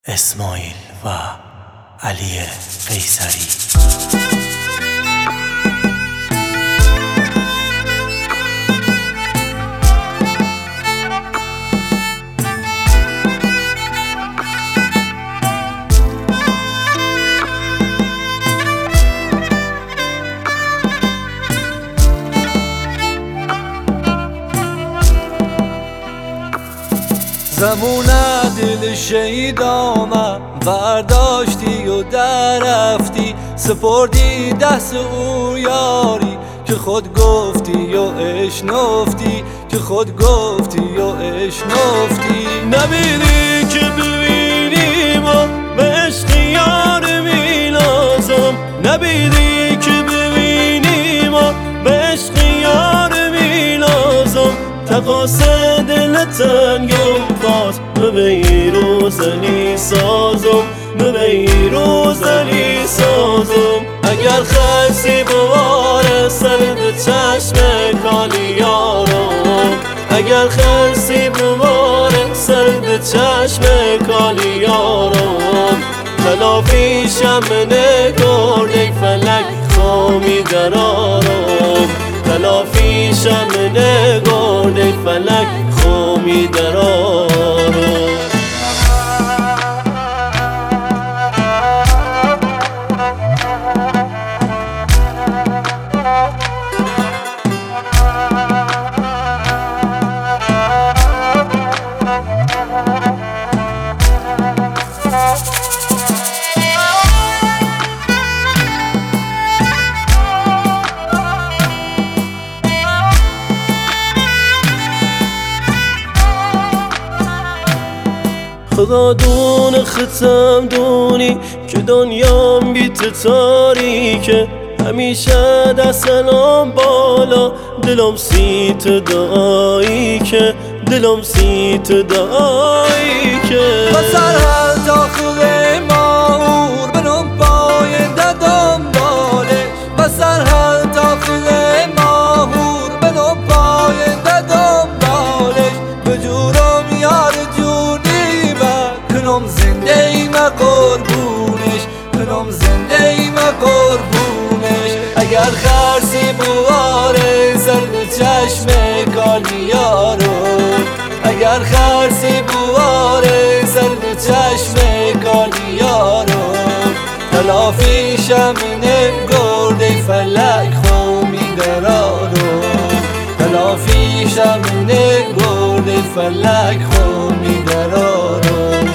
اسماعیل و علی قیصری. زمونه دل شهیدامم برداشتی و در رفتی، سپردی دست او یاری که خود گفتی و اشنفتی، که خود گفتی و اشنفتی. نبیدی که ببینیم و به عشق یار میلازم، نبیدی که ببینیم و به عشق یار میلازم. تقاس دل تنگم باز ببین روزنی سازم، ببین روزنی سازم. اگر خسی بوار سر به چشم کالیارم، اگر خسی بوار سر به چشم کالیارم. تلافیشم نگرد ای فلک خامی درارم، تلافیشم نگرد ای فلک خامی درارم. خدا دون ختم دونی که دنیام بیت تاریکه، همیشه دستم بالا دلم سیت دعایی که، دلم سیت دعایی که. بسر هر داخل ماهور بنام پاینده دنبالش، بسر هر داخل ماهور بنام پاینده دنبالش. بجورم یار جونی من کنم زنده ایم قربونش، کنم ایم قربونش. اگر خرسی بواره سر به چشم کالیارم، اگر خرسی بواره سر به چشم کالیارم. تلافیشم نگرد ای فلک خامی درارم، تلافیشم نگرد ای فلک خامی درارم.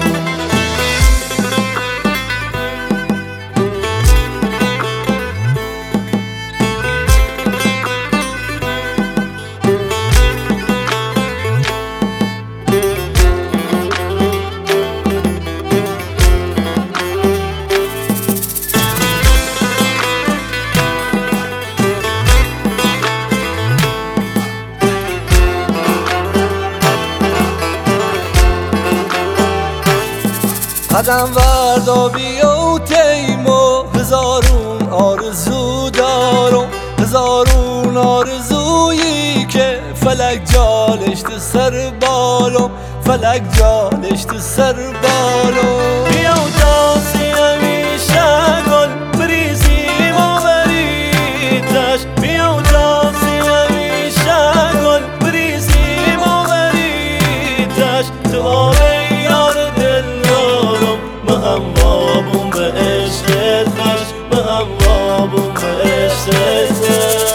قدم وردا بیا و تیمو، هزارون آرزو دارم، هزارون آرزویی که فلک جالشت سر بالم، فلک جالشت سر بالم. بیا و داسی همیشه گل بریزیم و بریدش، بیا و داسی همیشه گل بریزیم و بریدش. تو یار دل هم بابون به عشقت خوش، به هم بابون به عشقت.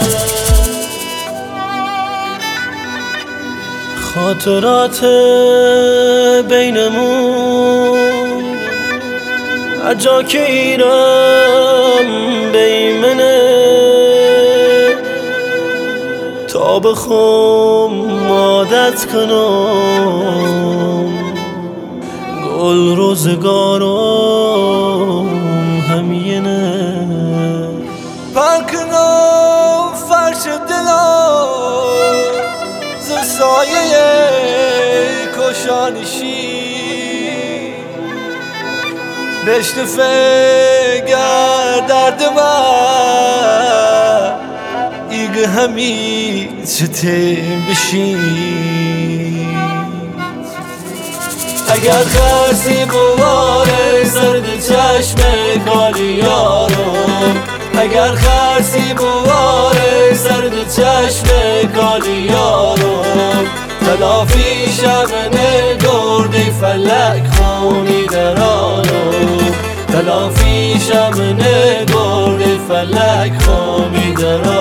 خاطرات بینمون هر جا که ایرم بیمنه، تا بخوام عادت کنم گل روزگارم همینه. پرکنم فرش دلم ز سایه کشانشی، بشنفه گر درد من ایگه همی ستم بشین. اگر خرسی بواره اگر خرسی بواره سرد چشم کالیارو تلافی شمنه گرد فلک خونی درانو تلافی شمنه گرد فلک خونی درانو